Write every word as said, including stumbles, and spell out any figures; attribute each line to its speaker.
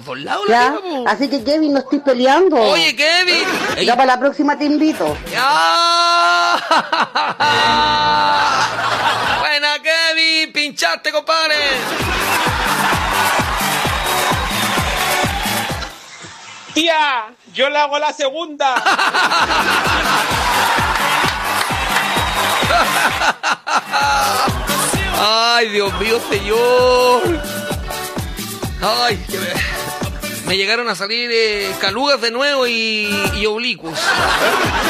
Speaker 1: todos lados.
Speaker 2: Ya,
Speaker 1: la tira,
Speaker 2: así que Kevin, no estoy peleando.
Speaker 1: Oye, Kevin. Ey.
Speaker 2: Ya para la próxima te invito.
Speaker 1: ¡Ya! Buena, Kevin. Pinchaste, compadre.
Speaker 3: Tía, yo le hago la segunda.
Speaker 1: Ay, Dios mío, señor. Ay, que me, me llegaron a salir eh, calugas de nuevo y, y oblicuos.